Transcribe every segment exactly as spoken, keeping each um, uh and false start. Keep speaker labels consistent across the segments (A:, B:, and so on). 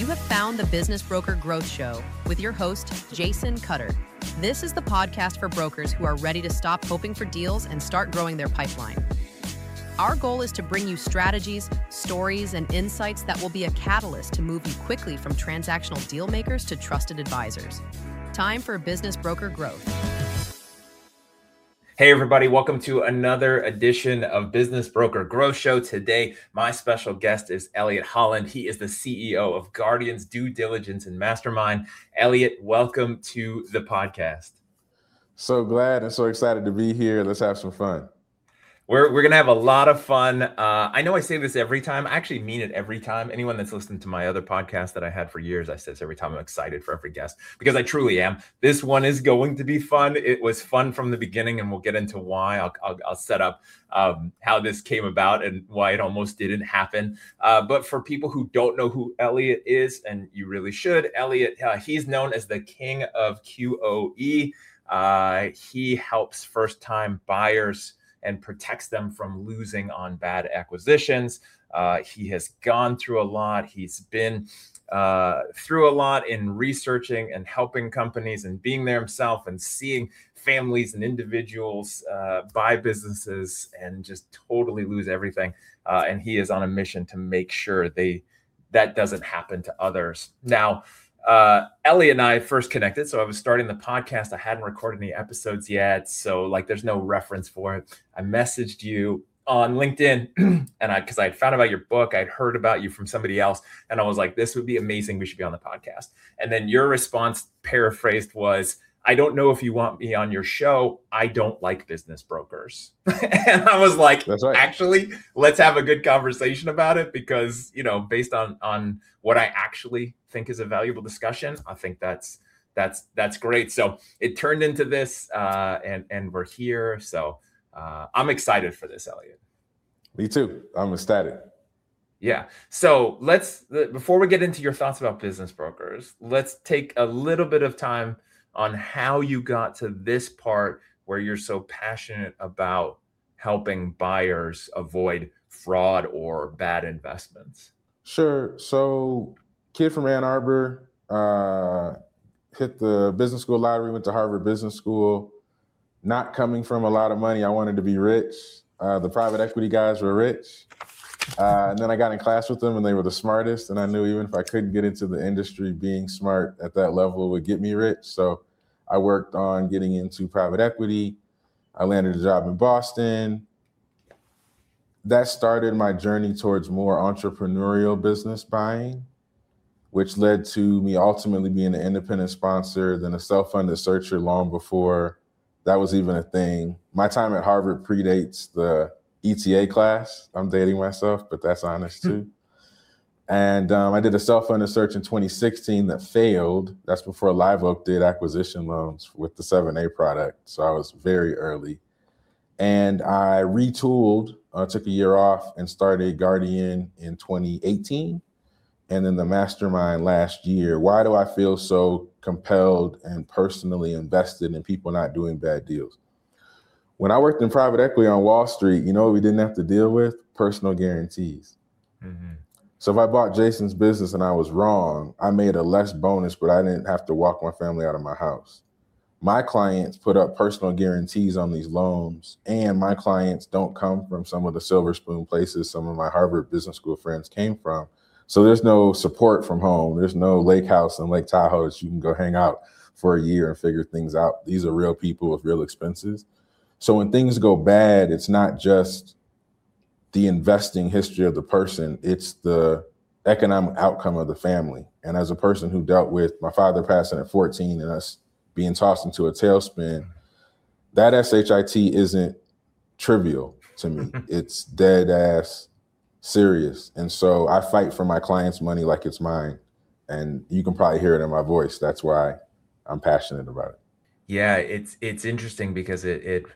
A: have found the Business Broker Growth Show with your host, Jason Cutter. This is the podcast for brokers who are ready to stop hoping for deals and start growing their pipeline. Our goal is to bring you strategies, stories, and insights that will be a catalyst to move you quickly from transactional deal makers to trusted advisors. Time for Business Broker Growth.
B: Hey everybody, welcome to another edition of Business Broker Growth Show. Today, my special guest is Elliot Holland. He is the C E O of Guardians Due Diligence and Mastermind. Elliot, welcome to the podcast.
C: So glad and so excited to be here. Let's have some fun.
B: We're, we're going to have a lot of fun. Uh, I know I say this every time. I actually mean it every time. Anyone that's listened to my other podcast that I had for years, I say this every time. I'm excited for every guest because I truly am. This one is going to be fun. It was fun from the beginning, and we'll get into why. I'll, I'll, I'll set up um, how this came about and why it almost didn't happen. Uh, but for people who don't know who Elliot is, and you really should, Elliot, uh, he's known as the king of Q O E. Uh, he helps first-time buyers and protects them from losing on bad acquisitions. Uh, he has gone through a lot. He's been uh, through a lot in researching and helping companies and being there himself and seeing families and individuals uh, buy businesses and just totally lose everything. Uh, and he is on a mission to make sure they that doesn't happen to others. Now, Uh, Elliot and I first connected. So I was starting the podcast. I hadn't recorded any episodes yet. So like, there's no reference for it. I messaged you on LinkedIn and I, cause I had found about your book. I'd heard about you from somebody else. And I was like, this would be amazing. We should be on the podcast. And then your response, paraphrased, was, I don't know if you want me on your show. I don't like business brokers. And I was like,
C: That's right.
B: Actually, let's have a good conversation about it because, you know, based on, on what I actually think is a valuable discussion, I think that's, that's, that's great. So it turned into this uh, and, and we're here. So uh, I'm excited for this, Elliot.
C: Me too. I'm ecstatic.
B: Yeah. So let's, before we get into your thoughts about business brokers, let's take a little bit of time on how you got to this part where you're so passionate about helping buyers avoid fraud or bad investments.
C: Sure. So kid from Ann Arbor, uh, hit the business school lottery, went to Harvard Business School. Not coming from a lot of money, I wanted to be rich. Uh, the private equity guys were rich. Uh, and then I got in class with them and they were the smartest. And I knew even if I couldn't get into the industry, being smart at that level would get me rich. So I worked on getting into private equity. I landed a job in Boston. That started my journey towards more entrepreneurial business buying, which led to me ultimately being an independent sponsor, then a self-funded searcher long before that was even a thing. My time at Harvard predates the E T A class. I'm dating myself, but that's honest too. And um, I did a self-funded search in twenty sixteen that failed. That's before Live Oak did acquisition loans with the seven A product. So I was very early. And I retooled, uh, took a year off and started Guardian in twenty eighteen. And then the Mastermind last year. Why do I feel so compelled and personally invested in people not doing bad deals? When I worked in private equity on Wall Street, you know what we didn't have to deal with? Personal guarantees. Mm-hmm. So if I bought Jason's business and I was wrong, I made a less bonus, but I didn't have to walk my family out of my house. My clients put up personal guarantees on these loans, and my clients don't come from some of the silver spoon places some of my Harvard Business School friends came from. So there's no support from home. There's no lake house in Lake Tahoe that you can go hang out for a year and figure things out. These are real people with real expenses. So when things go bad, it's not just the investing history of the person, it's the economic outcome of the family. And as a person who dealt with my father passing at fourteen and us being tossed into a tailspin, that S H I T isn't trivial to me. It's dead ass serious. And so I fight for my clients' money like it's mine. And you can probably hear it in my voice. That's why I'm passionate about it.
B: Yeah, it's it's interesting because it it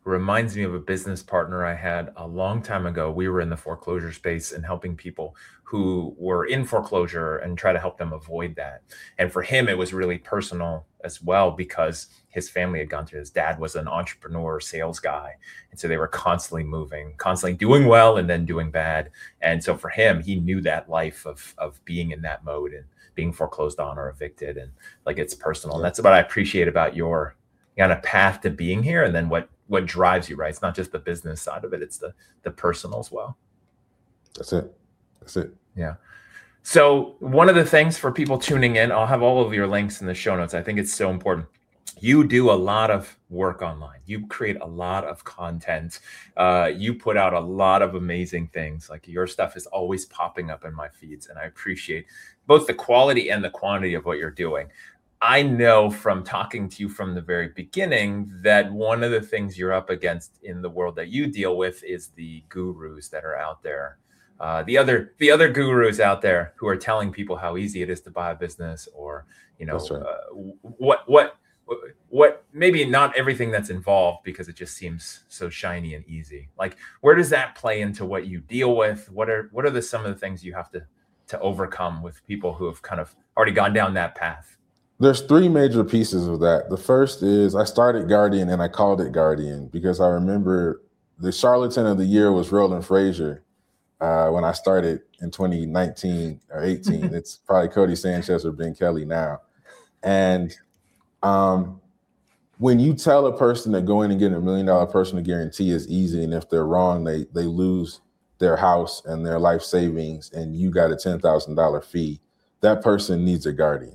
B: who reminds me of a business partner I had a long time ago. We were in the foreclosure space and helping people who were in foreclosure and try to help them avoid that. And for him, it was really personal as well, because his family had gone through. His dad was an entrepreneur, sales guy. And so they were constantly moving, constantly doing well and then doing bad. And so for him, he knew that life of, of being in that mode and being foreclosed on or evicted. And like, it's personal. And that's what I appreciate about your kind of path to being here. And then what, what drives you, right? It's not just the business side of it. It's the, the personal as well.
C: That's it. That's it.
B: Yeah. So one of the things for people tuning in, I'll have all of your links in the show notes. I think it's so important. You do a lot of work online. You create a lot of content. Uh, you put out a lot of amazing things. Like, your stuff is always popping up in my feeds. And I appreciate both the quality and the quantity of what you're doing. I know from talking to you from the very beginning that one of the things you're up against in the world that you deal with is the gurus that are out there. Uh, the other the other gurus out there who are telling people how easy it is to buy a business, or, you know,
C: right.
B: uh, what what what maybe not everything that's involved, because it just seems so shiny and easy. Like, where does that play into what you deal with? What are what are the some of the things you have to to overcome with people who have kind of already gone down that path?
C: There's three major pieces of that. The first is, I started Guardian and I called it Guardian because I remember the charlatan of the year was Roland Frazier. Uh, when I started in twenty nineteen or eighteen, it's probably Cody Sanchez or Ben Kelly now. And um, when you tell a person that going and getting a million dollar personal guarantee is easy, and if they're wrong, they they lose their house and their life savings, and you got a ten thousand dollar fee, that person needs a guardian.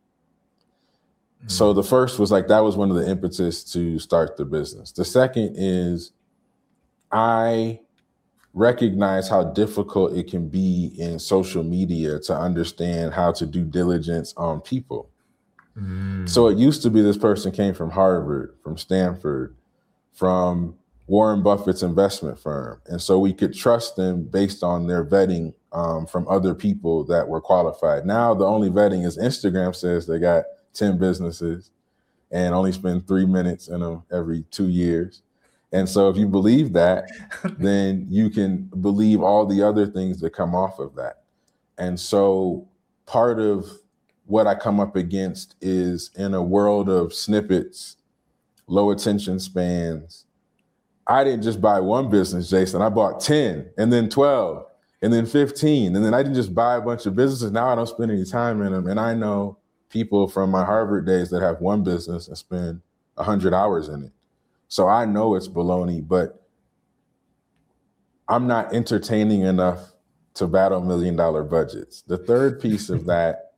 C: Mm-hmm. So the first was like, that was one of the impetus to start the business. The second is, I recognize how difficult it can be in social media to understand how to do diligence on people. Mm. So it used to be this person came from Harvard, from Stanford, from Warren Buffett's investment firm. And so we could trust them based on their vetting um, from other people that were qualified. Now the only vetting is Instagram says they got ten businesses and only spend three minutes in them every two years. And so if you believe that, then you can believe all the other things that come off of that. And so part of what I come up against is, in a world of snippets, low attention spans, I didn't just buy one business, Jason. I bought ten, and then twelve, and then fifteen. And then I didn't just buy a bunch of businesses. Now I don't spend any time in them. And I know people from my Harvard days that have one business and spend one hundred hours in it. So I know it's baloney, but I'm not entertaining enough to battle million dollar budgets. The third piece of that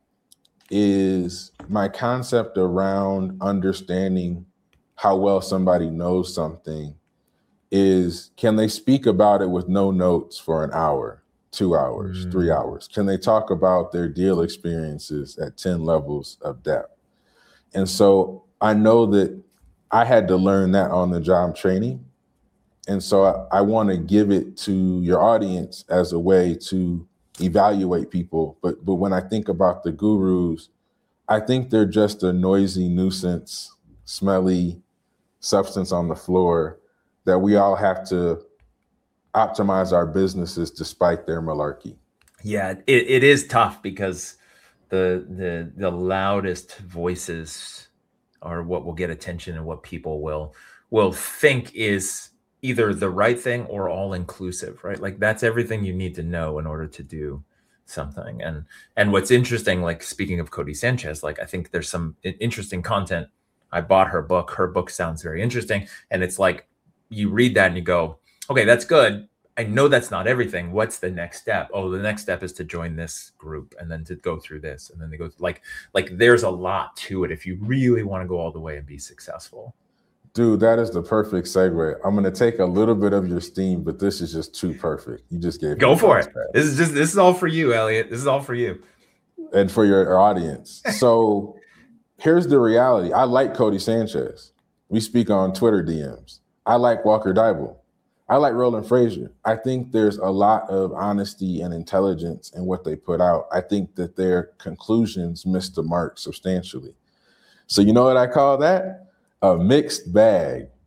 C: is my concept around understanding how well somebody knows something is, can they speak about it with no notes for an hour, two hours, mm. three hours? Can they talk about their deal experiences at ten levels of depth? And so I know that I had to learn that on the job training. And so I, I want to give it to your audience as a way to evaluate people. But but when I think about the gurus, I think they're just a noisy nuisance, smelly substance on the floor that we all have to optimize our businesses despite their malarkey.
B: Yeah, it, it is tough because the the the loudest voices are what will get attention and what people will will think is either the right thing or all inclusive, right? Like, that's everything you need to know in order to do something. And and what's interesting, like, speaking of Cody Sanchez, like, I think there's some interesting content. I bought her book. Her book sounds very interesting. And it's like, you read that and you go, okay, that's good. I know that's not everything. What's the next step? Oh, the next step is to join this group and then to go through this. And then they go like, like there's a lot to it if you really want to go all the way and be successful.
C: Dude, that is the perfect segue. I'm going to take a little bit of your steam, but this is just too perfect. You just gave
B: Go for it. Pass. This is just, this is all for you, Elliot. This is all for you.
C: And for your audience. So here's the reality. I like Cody Sanchez. We speak on Twitter D Ms. I like Walker Deibel. I like Roland Frazier. I think there's a lot of honesty and intelligence in what they put out. I think that their conclusions missed the mark substantially. So you know what I call that? A mixed bag.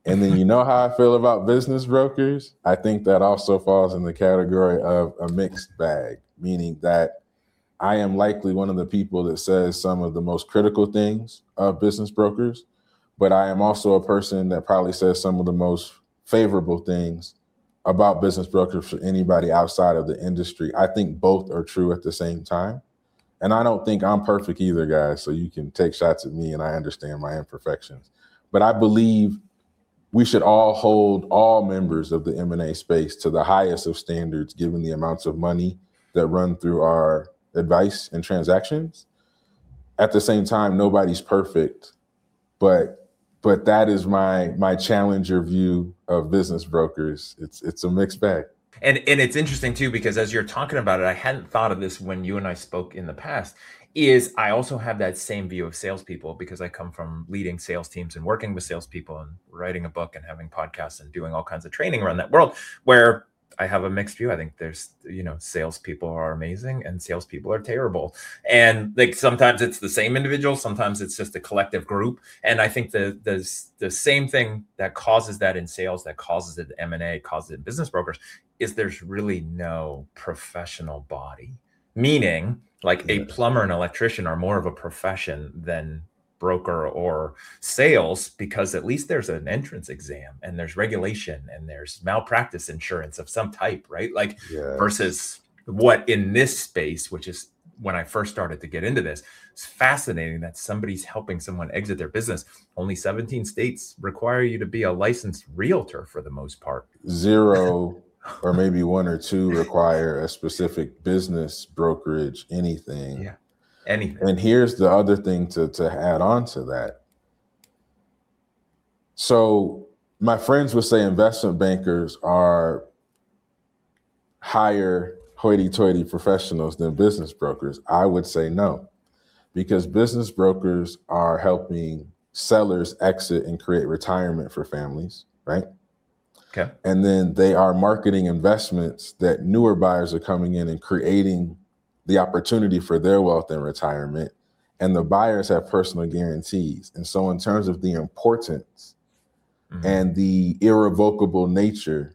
C: And then you know how I feel about business brokers? I think that also falls in the category of a mixed bag, meaning that I am likely one of the people that says some of the most critical things of business brokers, but I am also a person that probably says some of the most favorable things about business brokers for anybody outside of the industry. I think both are true at the same time. And I don't think I'm perfect either, guys. So you can take shots at me and I understand my imperfections. But I believe we should all hold all members of the M and A space to the highest of standards, given the amounts of money that run through our advice and transactions. At the same time, nobody's perfect, but but that is my my challenger view of business brokers. It's it's a mixed bag.
B: And and it's interesting too, because as you're talking about it, I hadn't thought of this when you and I spoke in the past, is I also have that same view of salespeople because I come from leading sales teams and working with salespeople and writing a book and having podcasts and doing all kinds of training around that world, where I have a mixed view. I think there's, you know, salespeople are amazing and salespeople are terrible. And like sometimes it's the same individual, sometimes it's just a collective group. And I think the the, the same thing that causes that in sales, that causes it in M and A, causes it in business brokers, is there's really no professional body. Meaning like a plumber and electrician are more of a profession than broker or sales, because at least there's an entrance exam and there's regulation and there's malpractice insurance of some type, right? Like
C: Yes.
B: versus what in this space, which is when I first started to get into this, it's fascinating that somebody's helping someone exit their business. Only seventeen states require you to be a licensed realtor for the most part.
C: Zero or maybe one or two require a specific business brokerage, anything.
B: Yeah. Anything.
C: And here's the other thing to, to add on to that. So my friends would say investment bankers are higher hoity-toity professionals than business brokers. I would say no, because business brokers are helping sellers exit and create retirement for families, right?
B: Okay.
C: And then they are marketing investments that newer buyers are coming in and creating the opportunity for their wealth and retirement. And the buyers have personal guarantees. And so in terms of the importance mm-hmm. and the irrevocable nature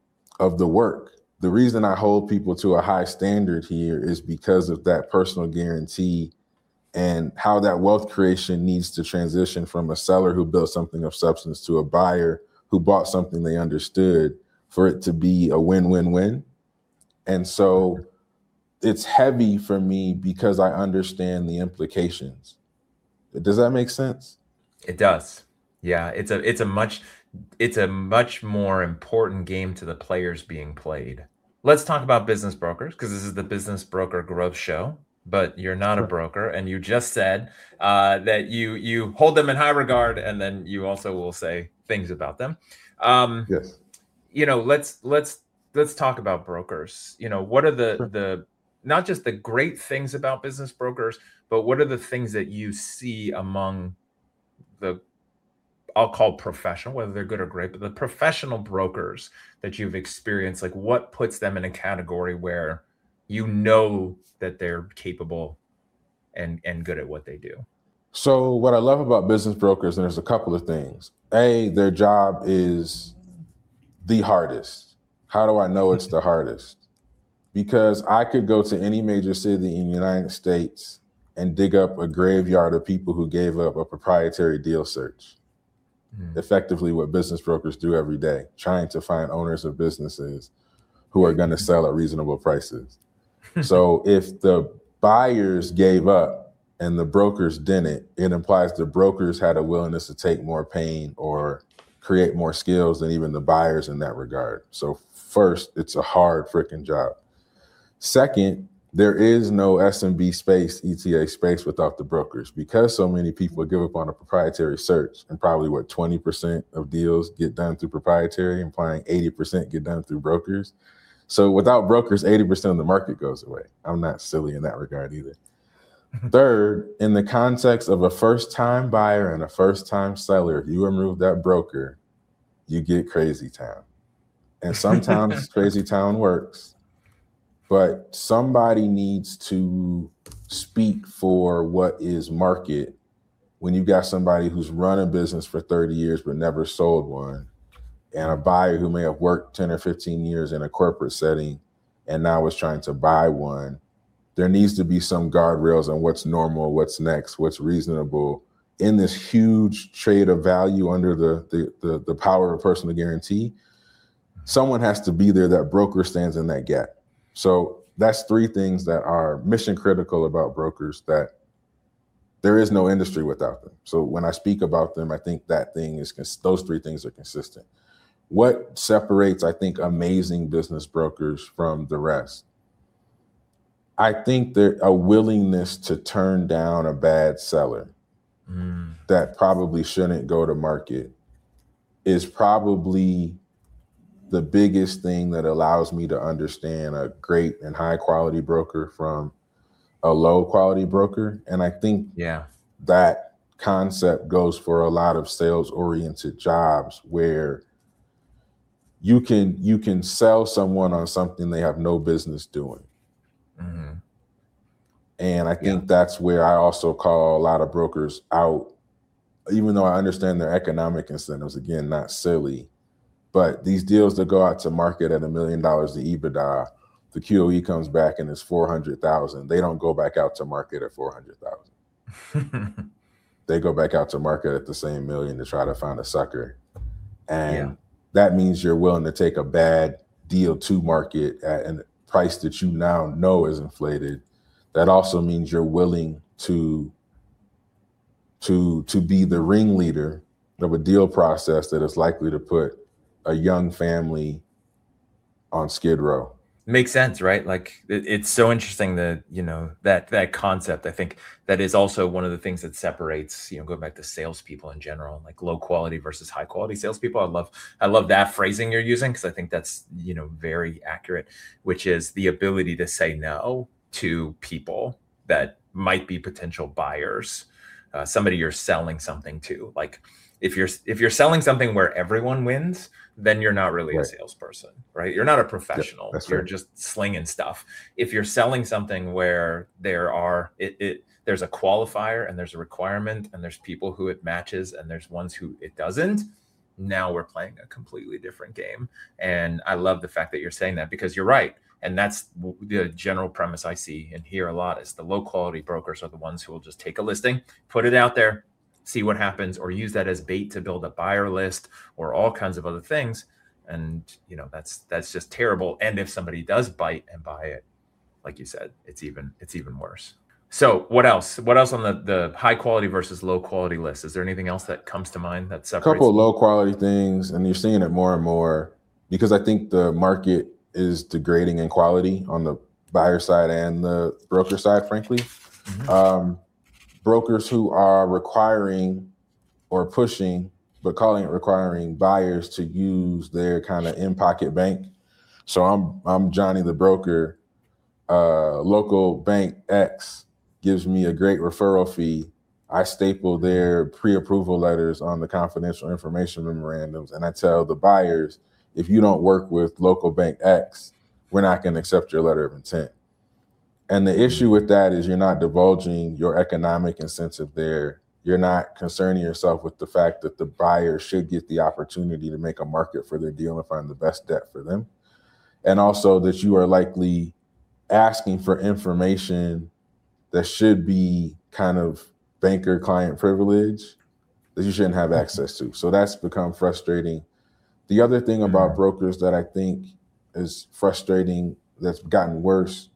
C: of the work, the reason I hold people to a high standard here is because of that personal guarantee and how that wealth creation needs to transition from a seller who built something of substance to a buyer who bought something they understood for it to be a win-win-win. And so it's heavy for me because I understand the implications. Does that make sense?
B: It does. Yeah, it's a it's a much it's a much more important game to the players being played. Let's talk about business brokers, because this is the Business Broker Growth Show, but you're not a broker, and you just said uh, that you you hold them in high regard, and then you also will say things about them. Um,
C: yes.
B: You know, let's let's let's talk about brokers. You know, what are the sure. the not just the great things about business brokers, but what are the things that you see among the, I'll call professional, whether they're good or great, but the professional brokers that you've experienced, like what puts them in a category where you know that they're capable and, and good at what they do?
C: So what I love about business brokers, and there's a couple of things. A, their job is the hardest. How do I know it's the hardest? Because I could go to any major city in the United States and dig up a graveyard of people who gave up a proprietary deal search. Mm. Effectively what business brokers do every day, trying to find owners of businesses who are going to sell at reasonable prices. So if the buyers gave up and the brokers didn't, it implies the brokers had a willingness to take more pain or create more skills than even the buyers in that regard. So first, it's a hard freaking job. Second, there is no S M B space, E T A space without the brokers, because so many people give up on a proprietary search, and probably what, twenty percent of deals get done through proprietary, implying eighty percent get done through brokers. So without brokers, eighty percent of the market goes away. I'm not silly in that regard either. Third, in the context of a first-time buyer and a first-time seller, if you remove that broker, you get crazy town. And sometimes crazy town works. But somebody needs to speak for what is market when you've got somebody who's run a business for thirty years but never sold one, and a buyer who may have worked ten or fifteen years in a corporate setting and now is trying to buy one, there needs to be some guardrails on what's normal, what's next, what's reasonable in this huge trade of value under the, the, the, the power of personal guarantee. Someone has to be there. That broker stands in that gap. So that's three things that are mission critical about brokers, that there is no industry without them. So when I speak about them, I think that thing is, those three things are consistent. What separates, I think, amazing business brokers from the rest? I think there's a willingness to turn down a bad seller mm. that probably shouldn't go to market is probably the biggest thing that allows me to understand a great and high quality broker from a low quality broker. And I think
B: yeah,
C: that concept goes for a lot of sales oriented jobs where you can you can sell someone on something they have no business doing. Mm-hmm. And I think yeah. that's where I also call a lot of brokers out, even though I understand their economic incentives, again, not silly. But these deals that go out to market at a million dollars to EBITDA, the Q O E comes back and it's four hundred thousand. They don't go back out to market at four hundred thousand. They go back out to market at the same million to try to find a sucker. And yeah. that means you're willing to take a bad deal to market at a price that you now know is inflated. That also means you're willing to, to, to be the ringleader of a deal process that is likely to put a young family on Skid Row.
B: Makes sense, right? Like it, it's so interesting that, you know, that that concept. I think that is also one of the things that separates, you know, going back to salespeople in general, like low quality versus high quality salespeople. I love, I love that phrasing you're using, because I think that's, you know, very accurate, which is the ability to say no to people that might be potential buyers, uh, somebody you're selling something to. Like if you're if you're selling something where everyone wins, then you're not really right. a salesperson, right? You're not a professional. Yep, you're right. just slinging stuff. If you're selling something where there are, it, it there's a qualifier and there's a requirement and there's people who it matches and there's ones who it doesn't, now we're playing a completely different game. And I love the fact that you're saying that, because you're right. And that's the general premise I see and hear a lot, is the low quality brokers are the ones who will just take a listing, put it out there, see what happens, or use that as bait to build a buyer list or all kinds of other things. And, you know, that's, that's just terrible. And if somebody does bite and buy it, like you said, it's even, it's even worse. So what else, what else on the, the high quality versus low quality list? Is there anything else that comes to mind that separates?
C: A couple of low quality things, and you're seeing it more and more because I think the market is degrading in quality on the buyer side and the broker side, frankly. Mm-hmm. Um, brokers who are requiring or pushing, but calling it requiring buyers to use their kind of in-pocket bank. So I'm I'm Johnny the broker, uh, local bank X gives me a great referral fee. I staple their pre-approval letters on the confidential information memorandums, and I tell the buyers, if you don't work with local bank X, we're not going to accept your letter of intent. And the issue with that is you're not divulging your economic incentive there. You're not concerning yourself with the fact that the buyer should get the opportunity to make a market for their deal and find the best debt for them. And also that you are likely asking for information that should be kind of banker client privilege that you shouldn't have access to. So that's become frustrating. The other thing about brokers that I think is frustrating, that's gotten worse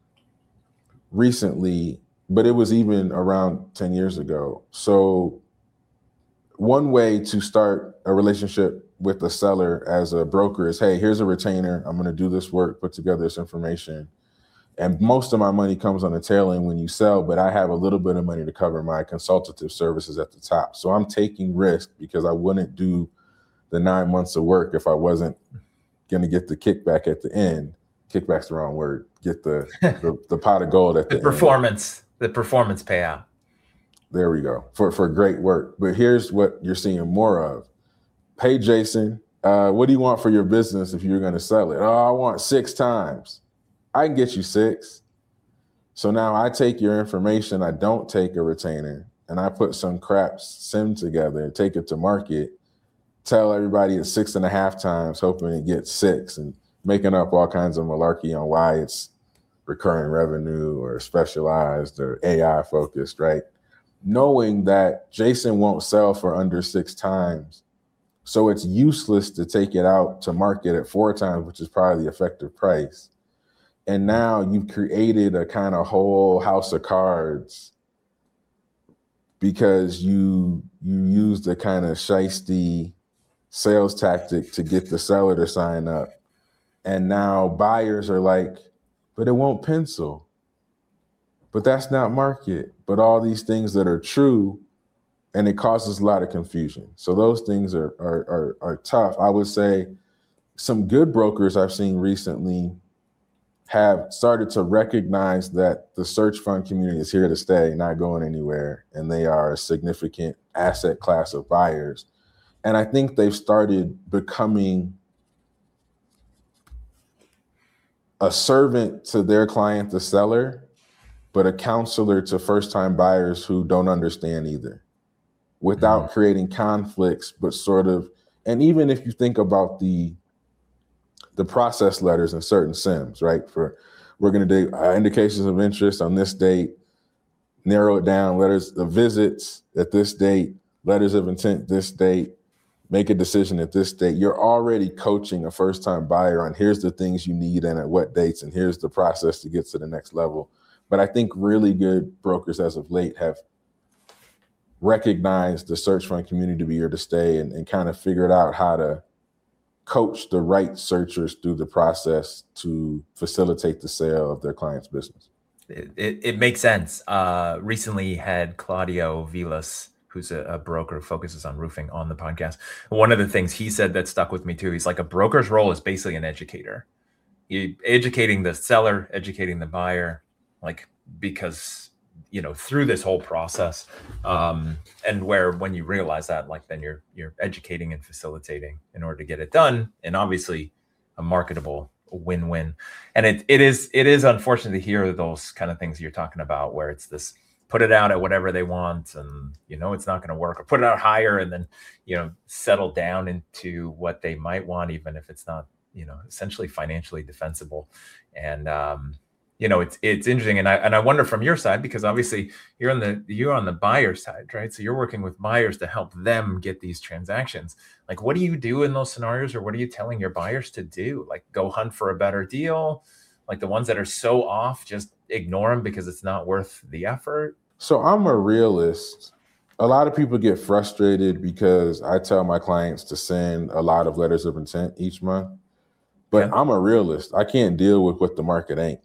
C: recently, but it was even around ten years ago. So one way to start a relationship with a seller as a broker is, hey, here's a retainer. I'm going to do this work, put together this information. And most of my money comes on the tail end when you sell, but I have a little bit of money to cover my consultative services at the top. So I'm taking risk because I wouldn't do the nine months of work if I wasn't going to get the kickback at the end. Kickback's the wrong word. Get the the, the pot of gold at the,
B: the performance, end. the performance payout.
C: There we go, for for great work. But here's what you're seeing more of. Hey, Jason, uh, what do you want for your business if you're going to sell it? Oh, I want six times. I can get you six. So now I take your information. I don't take a retainer. and I put some crap sim together and take it to market, tell everybody it's six and a half times, hoping it gets six, and making up all kinds of malarkey on why it's recurring revenue or specialized or A I focused, right? Knowing that Jason won't sell for under six times. So it's useless to take it out to market at four times, which is probably the effective price. And now you've created a kind of whole house of cards because you you used a kind of shiesty sales tactic to get the seller to sign up. And now buyers are like, but it won't pencil. But that's not market. But all these things that are true, and it causes a lot of confusion. So those things are are are, are tough. I would say some good brokers I've seen recently have started to recognize that the search fund community is here to stay, not going anywhere, and they are a significant asset class of buyers. And I think they've started becoming a servant to their client, the seller, but a counselor to first-time buyers who don't understand either, without mm-hmm. creating conflicts, but sort of, and even if you think about the the process letters in certain sims, right? For we're going to do uh, indications of interest on this date, narrow it down, letters of visits at this date, letters of intent this date, make a decision at this date. You're already coaching a first-time buyer on here's the things you need and at what dates, and here's the process to get to the next level. But I think really good brokers as of late have recognized the search fund community to be here to stay, and, and kind of figured out how to coach the right searchers through the process to facilitate the sale of their client's business.
B: It, it, it makes sense. Uh, recently had Claudio Vilas, who's a, a broker who focuses on roofing, on the podcast. One of the things he said that stuck with me too, he's like, a broker's role is basically an educator. You educating the seller, educating the buyer, like, because you know, through this whole process, um, and where when you realize that, like, then you're you're educating and facilitating in order to get it done, and obviously a marketable win-win. And it it is it is unfortunate to hear those kind of things you're talking about, where it's this put it out at whatever they want, and you know it's not going to work, or put it out higher and then you know settle down into what they might want, even if it's not you know essentially financially defensible. And um, you know, it's it's interesting, and I and I wonder from your side, because obviously you're on the you're on the buyer side, right? So you're working with buyers to help them get these transactions. Like, what do you do in those scenarios, or what are you telling your buyers to do? Like, go hunt for a better deal? Like the ones that are so off, just ignore them because it's not worth the effort?
C: So I'm a realist. A lot of people get frustrated because I tell my clients to send a lot of letters of intent each month, but yeah. I'm a realist. I can't deal with what the market ain't.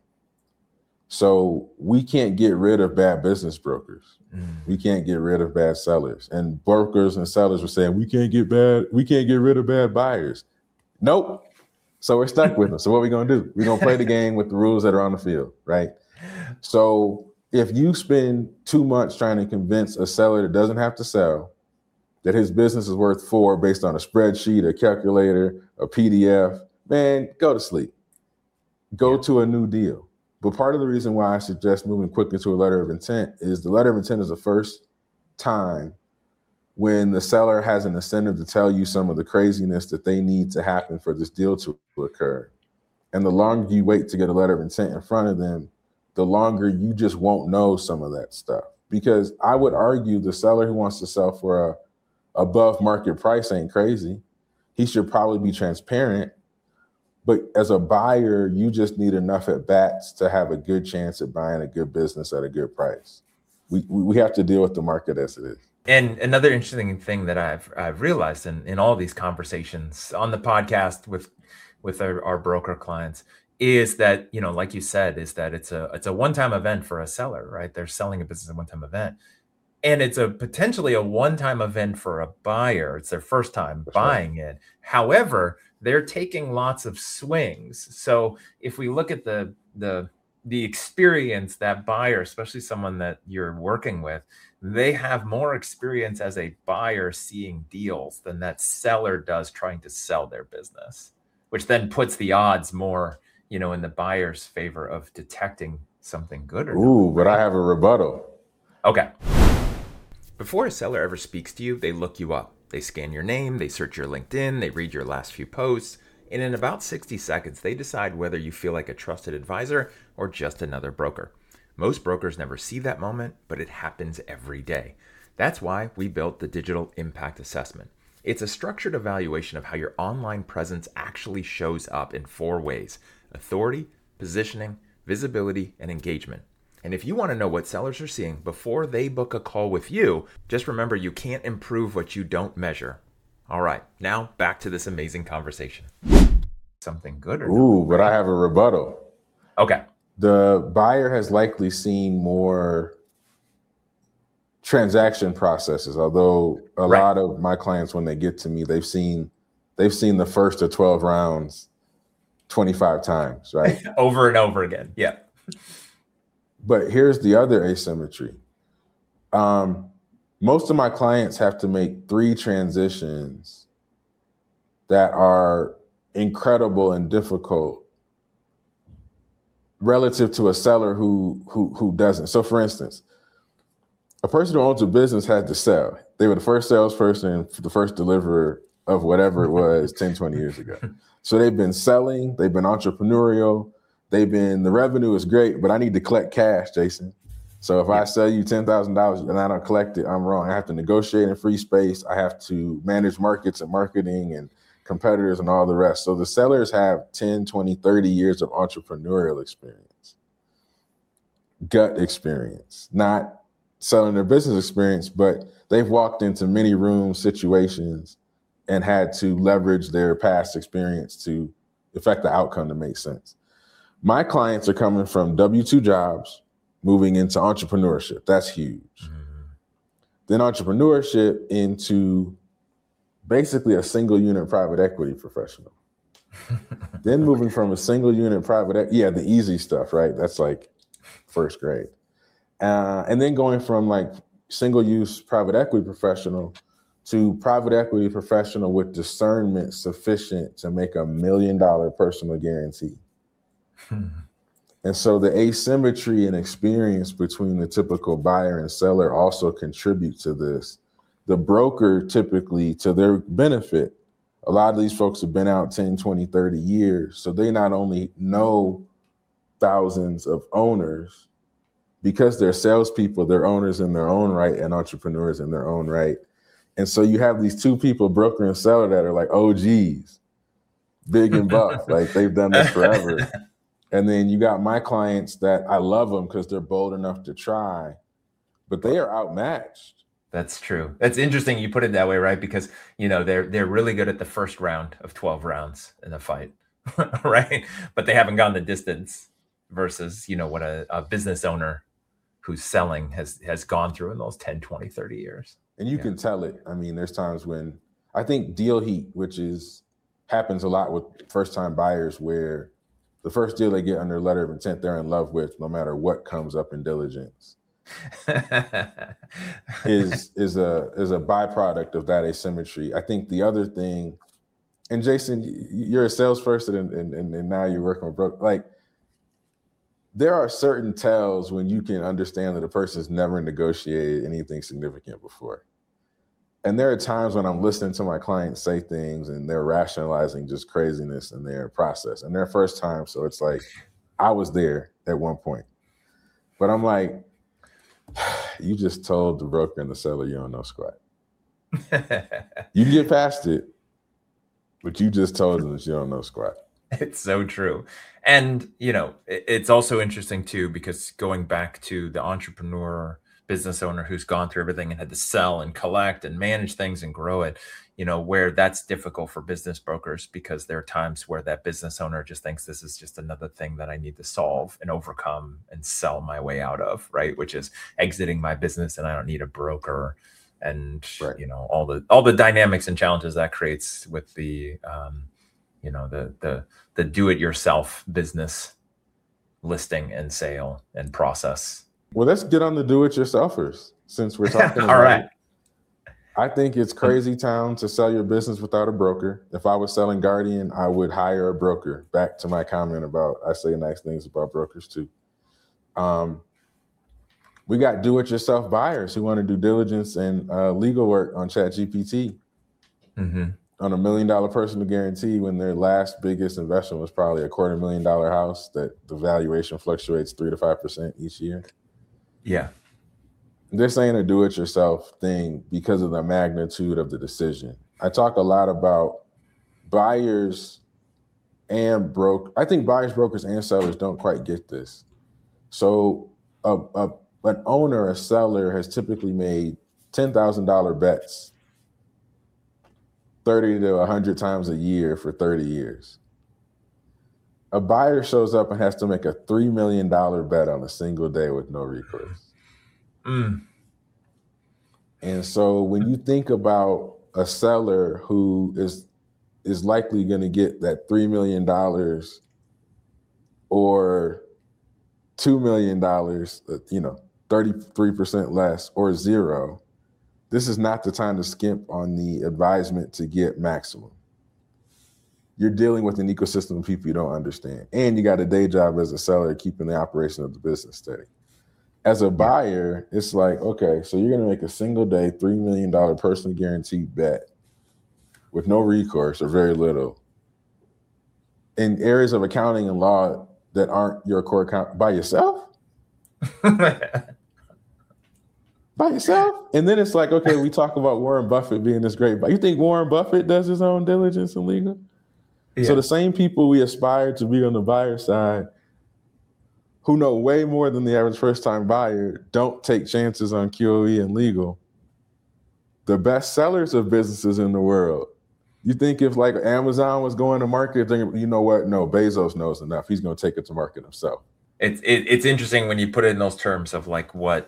C: So we can't get rid of bad business brokers. Mm. We can't get rid of bad sellers. And brokers and sellers were saying, we can't get bad, we can't get rid of bad buyers. Nope. So we're stuck with them. So what are we gonna do? We're gonna play the game with the rules that are on the field, right? So if you spend two months trying to convince a seller that doesn't have to sell that his business is worth four based on a spreadsheet, a calculator, a P D F, man, go to sleep. Go yeah. to a new deal. But part of the reason why I suggest moving quickly to a letter of intent is the letter of intent is the first time when the seller has an incentive to tell you some of the craziness that they need to happen for this deal to occur. And the longer you wait to get a letter of intent in front of them, the longer you just won't know some of that stuff. Because I would argue the seller who wants to sell for a above market price ain't crazy. He should probably be transparent. But as a buyer, you just need enough at bats to have a good chance at buying a good business at a good price. We we have to deal with the market as it is.
B: And another interesting thing that I've I've realized in, in all these conversations on the podcast with with our, our broker clients is that, you know, like you said, is that it's a it's a one-time event for a seller, right? They're selling a business, a one-time event. And it's a potentially a one-time event for a buyer. It's their first time That's buying right. it. However, they're taking lots of swings. So if we look at the the the experience, that buyer, especially someone that you're working with, they have more experience as a buyer seeing deals than that seller does trying to sell their business, which then puts the odds more, you know, in the buyer's favor of detecting something good or
C: Ooh,
B: not.
C: But I have a rebuttal.
B: Okay. Before a seller ever speaks to you, they look you up. They scan your name, they search your LinkedIn, they read your last few posts, and in about sixty seconds, they decide whether you feel like a trusted advisor or just another broker. Most brokers never see that moment, but it happens every day. That's why we built the Digital Impact Assessment. It's a structured evaluation of how your online presence actually shows up in four ways: authority, positioning, visibility, and engagement. And if you want to know what sellers are seeing before they book a call with you, just remember you can't improve what you don't measure. All right, now back to this amazing conversation. Something good or
C: Ooh,
B: no?
C: but I have a rebuttal.
B: Okay.
C: The buyer has likely seen more transaction processes, although a
B: Right.
C: lot of my clients, when they get to me, they've seen they've seen the first of twelve rounds twenty-five times, right?
B: Over and over again. Yeah.
C: But here's the other asymmetry. Um, most of my clients have to make three transitions that are incredible and difficult relative to a seller who who who doesn't. So for instance, a person who owns a business had to sell. They were the first salesperson, the first deliverer of whatever it was ten, twenty years ago. So they've been selling, they've been entrepreneurial, they've been, the revenue is great, but I need to collect cash, Jason. So if I sell you ten thousand dollars and I don't collect it, I'm wrong. I have to negotiate in free space. I have to manage markets and marketing and competitors and all the rest. So the sellers have ten, twenty, thirty years of entrepreneurial experience, gut experience, not selling their business experience, but they've walked into many rooms, situations, and had to leverage their past experience to affect the outcome to make sense. My clients are coming from W two jobs, moving into entrepreneurship. That's huge. Mm-hmm. Then entrepreneurship into basically a single unit private equity professional. Then moving from a single unit private, e- yeah, the easy stuff, right? That's like first grade. Uh, and then going from like single use private equity professional to private equity professional with discernment sufficient to make a million dollar personal guarantee. Hmm. And so the asymmetry and experience between the typical buyer and seller also contribute to this. The broker typically, to their benefit, a lot of these folks have been out ten, twenty, thirty years. So they not only know thousands of owners, because they're salespeople, they're owners in their own right and entrepreneurs in their own right. And so you have these two people, broker and seller, that are like O Gs, big and buff, like they've done this forever. And then you got my clients that I love them because they're bold enough to try, but they are outmatched.
B: That's true. That's interesting you put it that way, right? Because, you know, they're they're really good at the first round of twelve rounds in a fight, right? But they haven't gone the distance versus, you know, what a, a business owner who's selling has has gone through in those ten, twenty, thirty years.
C: And you
B: yeah.
C: can tell it. I mean, there's times when I think deal heat, which is happens a lot with first-time buyers, where the first deal they get under letter of intent, they're in love with, no matter what comes up in diligence, is is a is a byproduct of that asymmetry. I think the other thing, and Jason, you're a salesperson, and and, and now you're working with broker. Like, there are certain tells when you can understand that a person's never negotiated anything significant before. And there are times when I'm listening to my clients say things and they're rationalizing just craziness in their process and their first time. So it's like, I was there at one point, but I'm like, you just told the broker and the seller you don't know squat. You can get past it, but you just told them that you don't know squat.
B: It's so true. And, you know, it's also interesting too, because going back to the entrepreneur, business owner who's gone through everything and had to sell and collect and manage things and grow it, you know, where that's difficult for business brokers, because there are times where that business owner just thinks this is just another thing that I need to solve and overcome and sell my way out of, right? Which is exiting my business, and I don't need a broker, and, right. you know, all the, all the dynamics and challenges that creates with the, um, you know, the, the, the do-it-yourself business listing and sale and process.
C: Well, let's get on the do-it-yourselfers since we're talking about
B: All right.
C: it. I think it's crazy town to sell your business without a broker. If I was selling Guardian, I would hire a broker. Back to my comment about, I say nice things about brokers too. Um, We got do-it-yourself buyers who want to do diligence and uh, legal work on ChatGPT
B: mm-hmm.
C: on a million dollar personal guarantee when their last biggest investment was probably a quarter million dollar house that the valuation fluctuates three to five percent each year.
B: Yeah.
C: They're saying a do-it-yourself thing because of the magnitude of the decision. I talk a lot about buyers and broke. I think buyers, brokers, and sellers don't quite get this. So a, a an owner, a seller has typically made ten thousand dollars bets thirty to one hundred times a year for thirty years. A buyer shows up and has to make a three million dollars bet on a single day with no recourse.
B: Mm.
C: And so when you think about a seller who is is likely going to get that three million dollars or two million dollars, you know, thirty-three percent less or zero, this is not the time to skimp on the advisement to get maximum. You're dealing with an ecosystem of people you don't understand. And you got a day job as a seller keeping the operation of the business steady. As a buyer, it's like, okay, so you're going to make a single day, three million dollars personally guaranteed bet with no recourse or very little in areas of accounting and law that aren't your core account by yourself? By yourself? And then it's like, okay, we talk about Warren Buffett being this great, but you think Warren Buffett does his own diligence and legal? Yeah. So the same people we aspire to be on the buyer side who know way more than the average first-time buyer don't take chances on Q O E and legal. The best sellers of businesses in the world. You think if like Amazon was going to market, thinking, you know what? No, Bezos knows enough. He's going to take it to market himself.
B: It's it, it's interesting when you put it in those terms of like what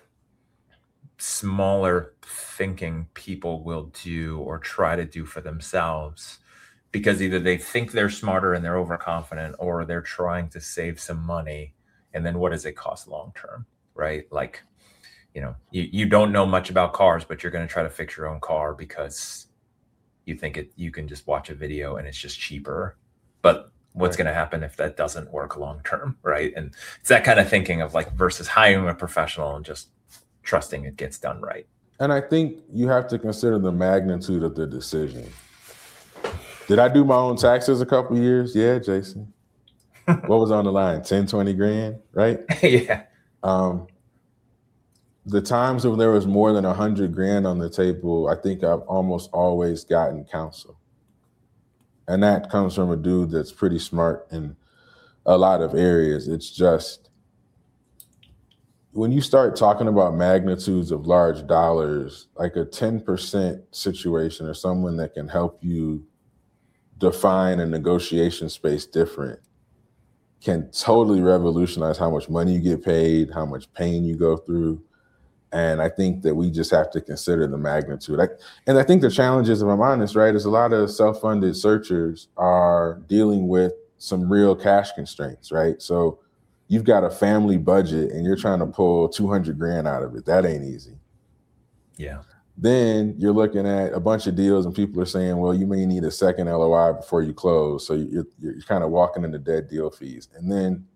B: smaller thinking people will do or try to do for themselves, because either they think they're smarter and they're overconfident, or they're trying to save some money. And then what does it cost long term, right? Like, you know, you, you don't know much about cars, but you're going to try to fix your own car because you think it, you can just watch a video and it's just cheaper. But what's right. going to happen if that doesn't work long term, right? And it's that kind of thinking of like versus hiring a professional and just trusting it gets done right.
C: And I think you have to consider the magnitude of the decision. Did I do my own taxes a couple of years? Yeah, Jason. What was on the line? ten, twenty grand, right?
B: Yeah.
C: Um, the times when there was more than a hundred grand on the table, I think I've almost always gotten counsel. And that comes from a dude that's pretty smart in a lot of areas. It's just, when you start talking about magnitudes of large dollars, like a ten percent situation or someone that can help you define a negotiation space different can totally revolutionize how much money you get paid, how much pain you go through. And I think that we just have to consider the magnitude. I, and I think the challenge is, if I'm honest, right, is a lot of self-funded searchers are dealing with some real cash constraints, right? So you've got a family budget and you're trying to pull two hundred grand out of it. That ain't easy.
B: Yeah.
C: Then you're looking at a bunch of deals and people are saying, well, you may need a second L O I before you close. So you're, you're kind of walking into dead deal fees. And then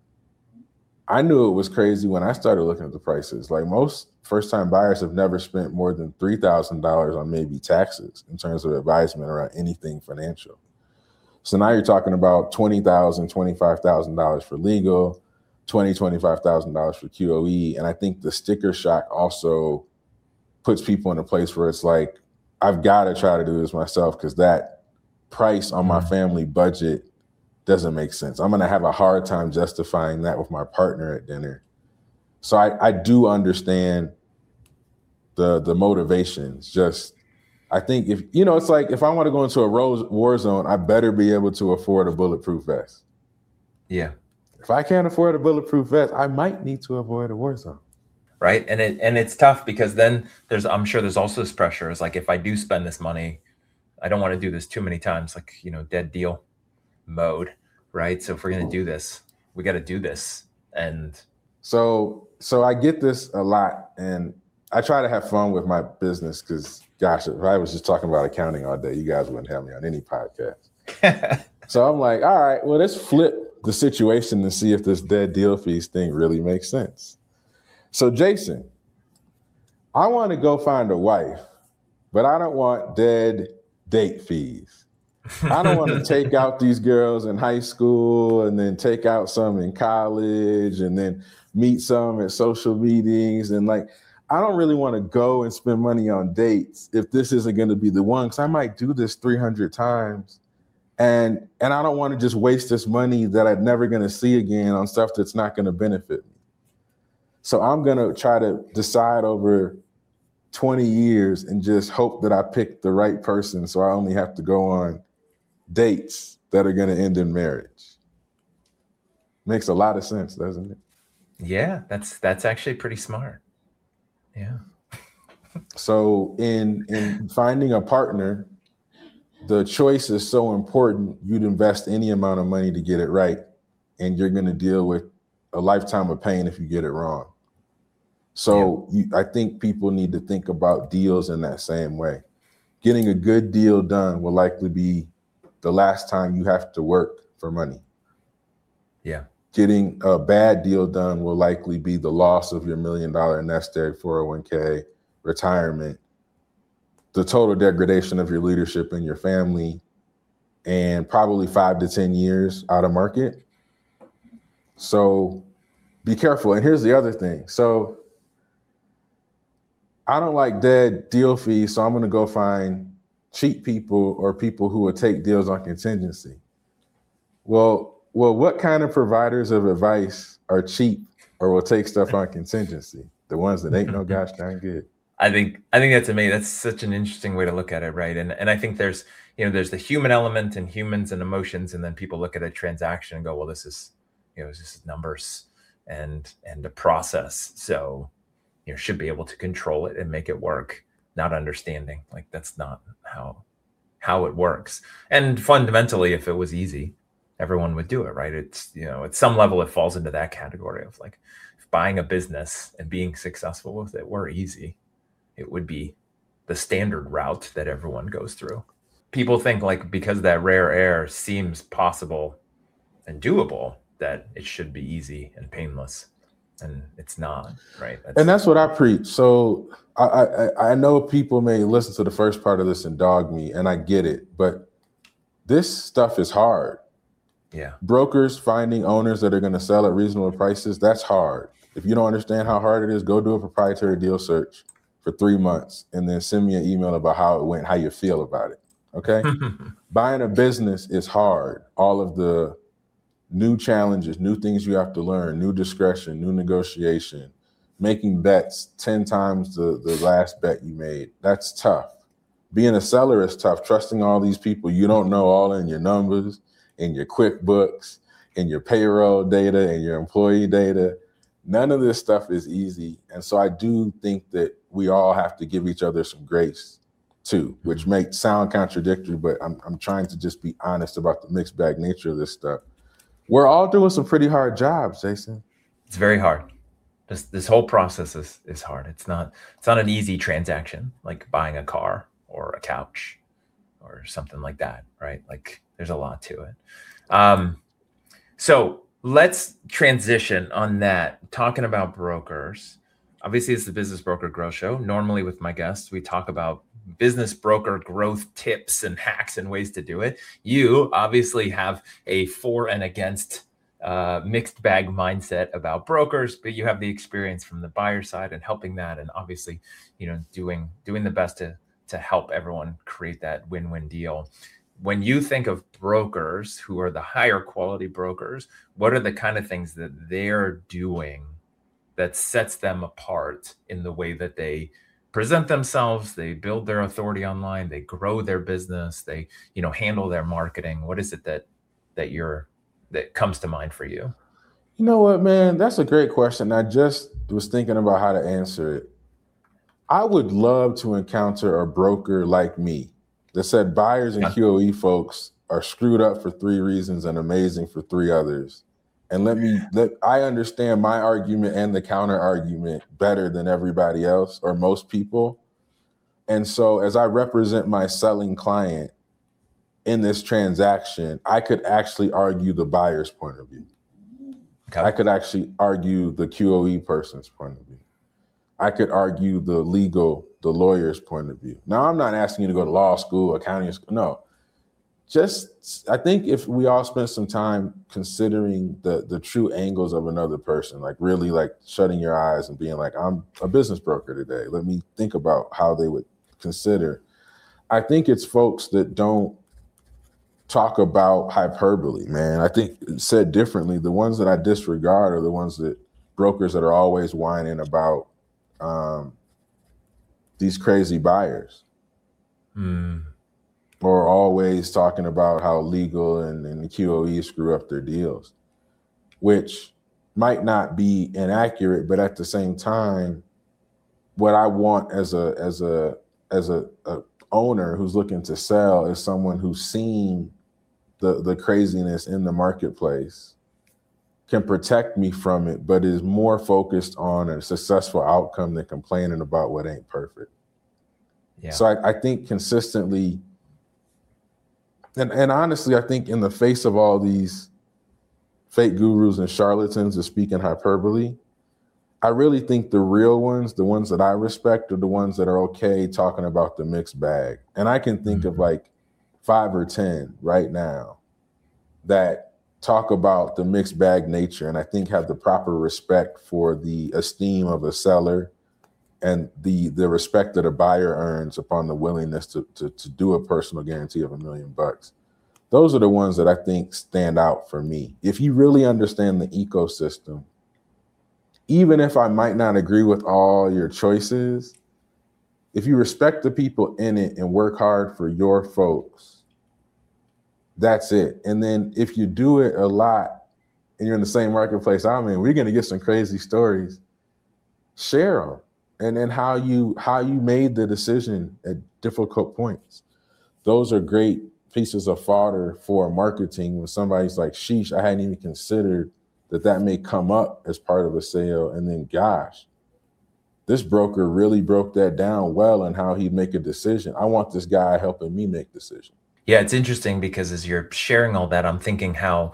C: I knew it was crazy when I started looking at the prices. Like, most first-time buyers have never spent more than three thousand dollars on maybe taxes in terms of advisement around anything financial. So now you're talking about twenty thousand dollars, twenty-five thousand dollars for legal, twenty thousand dollars, twenty-five thousand dollars for Q O E. And I think the sticker shock also puts people in a place where it's like, I've got to try to do this myself because that price on my family budget doesn't make sense. I'm going to have a hard time justifying that with my partner at dinner. So I, I do understand the the motivations. Just, I think if, you know, it's like, if I want to go into a war zone, I better be able to afford a bulletproof vest.
B: Yeah.
C: If I can't afford a bulletproof vest, I might need to avoid a war zone.
B: Right. And it and it's tough because then there's, I'm sure there's also this pressure. It's like, if I do spend this money, I don't want to do this too many times, like, you know, dead deal mode. Right. So if we're going to do this, we got to do this. And
C: so, so I get this a lot, and I try to have fun with my business because, gosh, if I was just talking about accounting all day, you guys wouldn't have me on any podcast. So I'm like, all right, well, let's flip the situation and see if this dead deal fees thing really makes sense. So Jason, I want to go find a wife, but I don't want dead date fees. I don't want to take out these girls in high school and then take out some in college and then meet some at social meetings. And like, I don't really want to go and spend money on dates if this isn't going to be the one, because I might do this three hundred times. And, and I don't want to just waste this money that I'm never going to see again on stuff that's not going to benefit me. So I'm going to try to decide over twenty years and just hope that I pick the right person. So I only have to go on dates that are going to end in marriage. Makes a lot of sense, doesn't it?
B: Yeah, that's that's actually pretty smart. Yeah.
C: So in in finding a partner, the choice is so important. You'd invest any amount of money to get it right, and you're going to deal with a lifetime of pain if you get it wrong. So yeah. you, I think people need to think about deals in that same way. Getting a good deal done will likely be the last time you have to work for money.
B: Yeah.
C: Getting a bad deal done will likely be the loss of your million dollar nest egg, four oh one k, retirement, the total degradation of your leadership and your family, and probably five to ten years out of market. So be careful. And here's the other thing. So I don't like dead deal fees, so I'm going to go find cheap people or people who will take deals on contingency. Well, well, what kind of providers of advice are cheap or will take stuff on contingency? The ones that ain't no gosh darn good.
B: I think I think that's amazing. That's such an interesting way to look at it, right? And and I think there's you know there's the human element and humans and emotions, and then people look at a transaction and go, well, this is you know this is numbers and and a process, so you know should be able to control it and make it work. Not understanding like that's not how how it works. And fundamentally, if it was easy, everyone would do it, right? It's you know at some level it falls into that category of like if buying a business and being successful with it were easy, it would be the standard route that everyone goes through. People think like because that rare air seems possible and doable, that it should be easy and painless, and it's not, right? That's,
C: and that's what I preach. So I, I I know people may listen to the first part of this and dog me, and I get it, but this stuff is hard.
B: Yeah.
C: Brokers finding owners that are going to sell at reasonable prices, that's hard. If you don't understand how hard it is, go do a proprietary deal search for three months and then send me an email about how it went, how you feel about it. Okay. Buying a business is hard. All of the new challenges, new things you have to learn, new discretion, new negotiation, making bets ten times the, the last bet you made. That's tough. Being a seller is tough. Trusting all these people you don't know all in your numbers, in your QuickBooks, in your payroll data, and your employee data. None of this stuff is easy. And so I do think that we all have to give each other some grace too, which may sound contradictory, but I'm, I'm trying to just be honest about the mixed bag nature of this stuff. We're all doing some pretty hard jobs, Jason.
B: It's very hard. This this whole process is is hard. It's not it's not an easy transaction like buying a car or a couch or something like that, right? Like there's a lot to it. Um, so let's transition on that, talking about brokers. Obviously, it's the Business Broker Growth Show. Normally with my guests, we talk about business broker growth tips and hacks and ways to do it. You obviously have a for and against uh, mixed bag mindset about brokers, but you have the experience from the buyer side and helping that, and obviously, you know, doing doing the best to to help everyone create that win-win deal. When you think of brokers who are the higher quality brokers, what are the kind of things that they're doing that sets them apart in the way that they present themselves, they build their authority online, they grow their business, they, you know, handle their marketing? What is it that that you're that comes to mind for you?
C: You know what, man? That's a great question. I just was thinking about how to answer it. I would love to encounter a broker like me that said buyers and yeah. Q O E folks are screwed up for three reasons and amazing for three others. And let me let I understand my argument and the counter argument better than everybody else or most people. And so as I represent my selling client in this transaction, I could actually argue the buyer's point of view. Okay. I could actually argue the Q O E person's point of view. I could argue the legal, the lawyer's point of view. Now, I'm not asking you to go to law school, accounting school. No, just I think if we all spend some time considering the the true angles of another person, like really like shutting your eyes and being like, I'm a business broker today. Let me think about how they would consider. I think it's folks that don't talk about hyperbole, man. I think said differently, the ones that I disregard are the ones that brokers that are always whining about um, these crazy buyers.
B: Mm.
C: Or always talking about how legal and, and the Q O E screw up their deals, which might not be inaccurate, but at the same time, what I want as a as a as a, a owner who's looking to sell is someone who's seen the the craziness in the marketplace, can protect me from it, but is more focused on a successful outcome than complaining about what ain't perfect.
B: Yeah.
C: So I, I think consistently. And, and honestly, I think in the face of all these fake gurus and charlatans that speak in hyperbole, I really think the real ones, the ones that I respect, are the ones that are okay talking about the mixed bag. And I can think mm-hmm. of like five or ten right now that talk about the mixed bag nature, and I think have the proper respect for the esteem of a seller and the the respect that a buyer earns upon the willingness to, to, to do a personal guarantee of a million bucks. Those are the ones that I think stand out for me. If you really understand the ecosystem, even if I might not agree with all your choices, if you respect the people in it and work hard for your folks, that's it. And then if you do it a lot and you're in the same marketplace I'm in, we're going to get some crazy stories. Share them. And then how you how you made the decision at difficult points. Those are great pieces of fodder for marketing when somebody's like, sheesh, I hadn't even considered that that may come up as part of a sale. And then, gosh, this broker really broke that down well and how he'd make a decision. I want this guy helping me make decisions.
B: Yeah, it's interesting because as you're sharing all that, I'm thinking how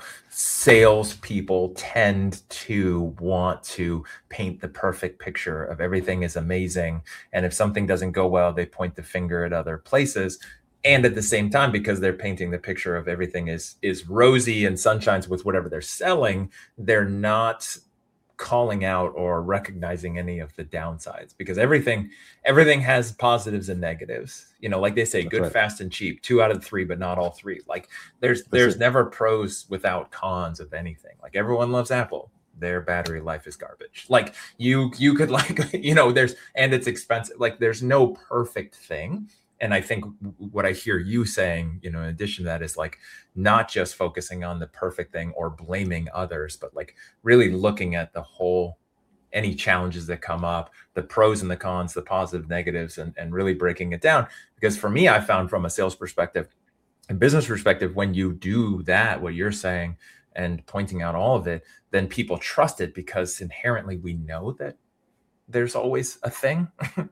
B: salespeople tend to want to paint the perfect picture of everything is amazing. And if something doesn't go well, they point the finger at other places. And at the same time, because they're painting the picture of everything is, is rosy and sunshines with whatever they're selling, they're not calling out or recognizing any of the downsides, because everything everything has positives and negatives. You know, like they say, That's good, right. fast, and cheap, two out of three, but not all three. Like there's That's there's it. never pros without cons of anything. Like everyone loves Apple. Their battery life is garbage. Like you you could like, you know, there's and it's expensive. Like there's no perfect thing. And I think what I hear you saying, you know, in addition to that, is like not just focusing on the perfect thing or blaming others, but like really looking at the whole, any challenges that come up, the pros and the cons, the positive, negatives, and, and really breaking it down. Because for me, I found from a sales perspective and business perspective, when you do that, what you're saying and pointing out all of it, then people trust it because inherently we know that there's always a thing.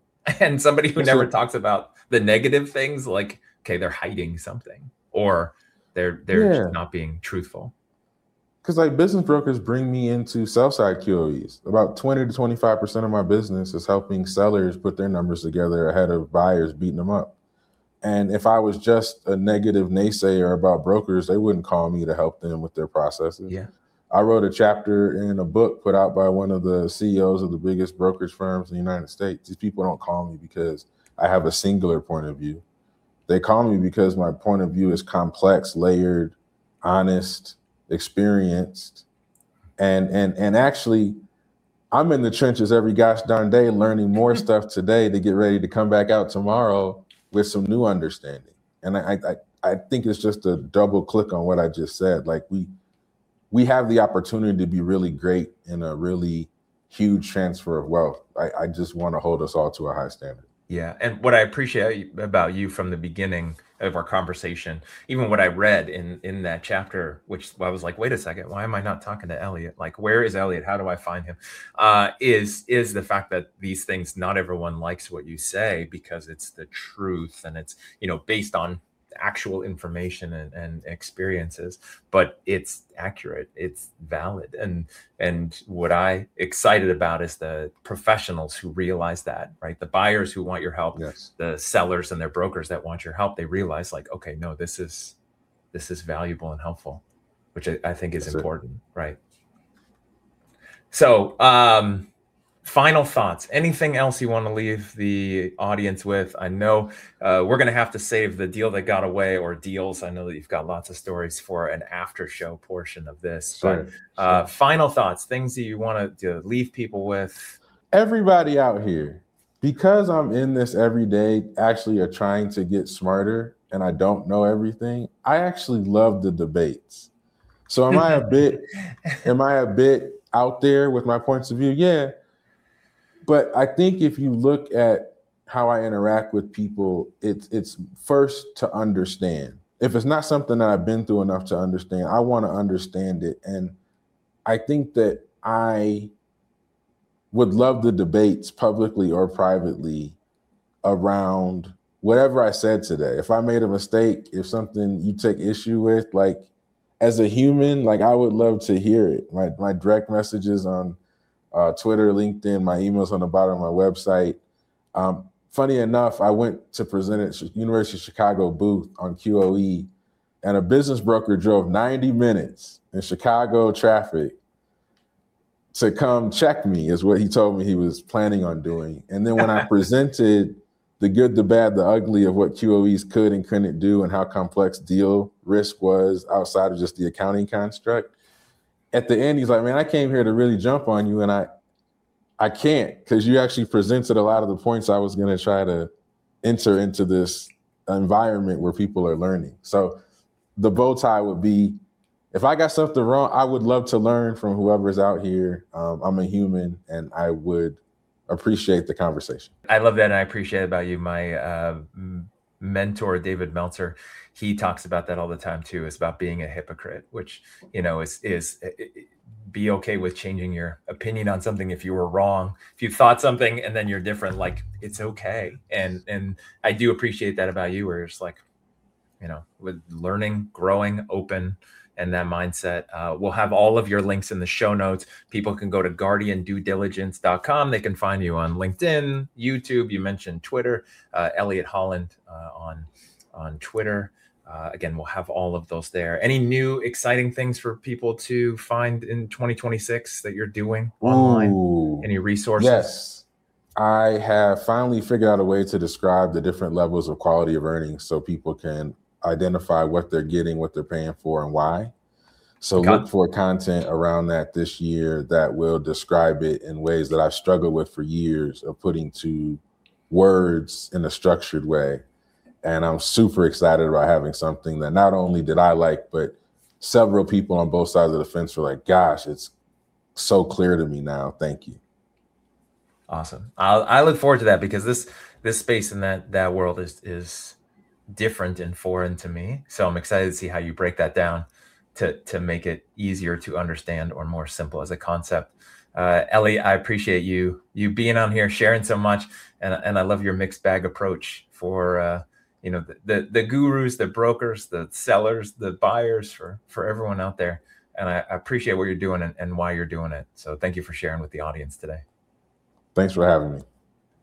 B: And somebody who never talks about the negative things, like, okay, they're hiding something or they're they're yeah. not being truthful.
C: Because like business brokers bring me into sell-side Q O Es. About twenty to twenty-five percent of my business is helping sellers put their numbers together ahead of buyers beating them up. And if I was just a negative naysayer about brokers, they wouldn't call me to help them with their processes.
B: Yeah.
C: I wrote a chapter in a book put out by one of the C E Os of the biggest brokerage firms in the United States. These people don't call me because I have a singular point of view. They call me because my point of view is complex, layered, honest, experienced. And and and actually, I'm in the trenches every gosh darn day learning more stuff today to get ready to come back out tomorrow with some new understanding. And I I, I think it's just a double click on what I just said. Like we we have the opportunity to be really great in a really huge transfer of wealth. I, I just want to hold us all to a high standard.
B: Yeah. And what I appreciate about you from the beginning of our conversation, even what I read in, in that chapter, which I was like, wait a second, why am I not talking to Elliot? Like, where is Elliot? How do I find him? Uh, is, is the fact that these things, not everyone likes what you say because it's the truth and it's, you know, based on actual information and, and experiences, but it's accurate, it's valid. And and what I excited about is the professionals who realize that, right? The buyers who want your help,
C: Yes.
B: the sellers and their brokers that want your help, they realize like, okay, no, this is this is valuable and helpful, which I, I think is
C: That's
B: important, it. Right? So um final thoughts. Anything else you want to leave the audience with? I know uh, we're going to have to save the deal that got away or deals. I know that you've got lots of stories for an after show portion of this.
C: Sure,
B: but uh,
C: sure.
B: final thoughts, things that you want to, to leave people with.
C: Everybody out here, because I'm in this every day, actually are trying to get smarter, and I don't know everything. I actually love the debates. So am I a bit, am I a bit out there with my points of view? Yeah. But I think if you look at how I interact with people, it's it's first to understand. If it's not something that I've been through enough to understand, I want to understand it. And I think that I would love the debates publicly or privately around whatever I said today. If I made a mistake, if something you take issue with, like as a human, like I would love to hear it. My my direct messages on Uh, Twitter, LinkedIn, my emails on the bottom of my website. Um, funny enough, I went to present at University of Chicago booth on Q O E, and a business broker drove ninety minutes in Chicago traffic to come check me, is what he told me he was planning on doing. And then when I presented the good, the bad, the ugly of what Q O Es could and couldn't do and how complex deal risk was outside of just the accounting construct, at the end, he's like, man, I came here to really jump on you, and I I can't, because you actually presented a lot of the points I was going to try to enter into this environment where people are learning. So the bow tie would be, if I got something wrong, I would love to learn from whoever's out here. Um, I'm a human, and I would appreciate the conversation.
B: I love that, and I appreciate it about you. My uh, mentor, David Meltzer, he talks about that all the time too. It's about being a hypocrite, which, you know, is, is it, be okay with changing your opinion on something. If you were wrong, if you thought something and then you're different, like it's okay. And, and I do appreciate that about you, where it's like, you know, with learning, growing, open, and that mindset. Uh, we'll have all of your links in the show notes. People can go to guardian due diligence dot com. They can find you on LinkedIn, YouTube. You mentioned Twitter, uh, Elliot Holland uh, on, on Twitter. Uh, again, we'll have all of those there. Any new exciting things for people to find in twenty twenty-six that you're doing online?
C: Ooh,
B: Any resources?
C: Yes. I have finally figured out a way to describe the different levels of quality of earnings so people can identify what they're getting, what they're paying for, and why. So okay. Look for content around that this year that will describe it in ways that I've struggled with for years of putting to words in a structured way. And I'm super excited about having something that not only did I like, but several people on both sides of the fence were like, gosh, it's so clear to me now. Thank you.
B: Awesome. I'll, I look forward to that, because this this space in that that world is is different and foreign to me. So I'm excited to see how you break that down to to make it easier to understand or more simple as a concept. Uh, Ellie, I appreciate you you being on here, sharing so much, and and I love your mixed bag approach for uh, you know the, the the gurus, the brokers, the sellers, the buyers, for for everyone out there. And I, I appreciate what you're doing and, and why you're doing it. So thank you for sharing with the audience today.
C: Thanks for having me.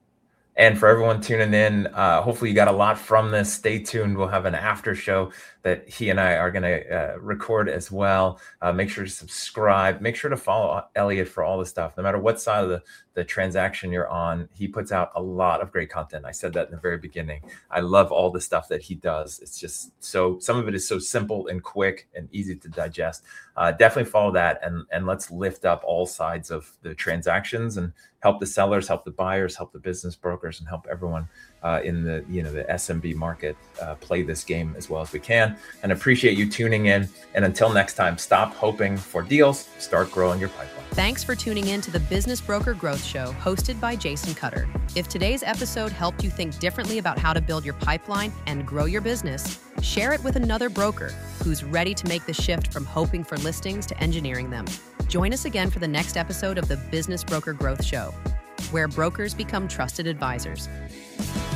B: And for everyone tuning in, uh, hopefully you got a lot from this. Stay tuned. We'll have an after show that he and I are going to uh, record as well. Uh, make sure to subscribe. Make sure to follow Elliot for all the stuff. No matter what side of the, the transaction you're on, he puts out a lot of great content. I said that in the very beginning. I love all the stuff that he does. It's just so, some of it is so simple and quick and easy to digest. Uh, definitely follow that, and, and let's lift up all sides of the transactions and help the sellers, help the buyers, help the business brokers, and help everyone uh, in the you know the S M B market uh, play this game as well as we can. And appreciate you tuning in. And until next time, stop hoping for deals, start growing your pipeline.
A: Thanks for tuning in to the Business Broker Growth Show, hosted by Jason Cutter. If today's episode helped you think differently about how to build your pipeline and grow your business, share it with another broker who's ready to make the shift from hoping for listings to engineering them. Join us again for the next episode of the Business Broker Growth Show, where brokers become trusted advisors.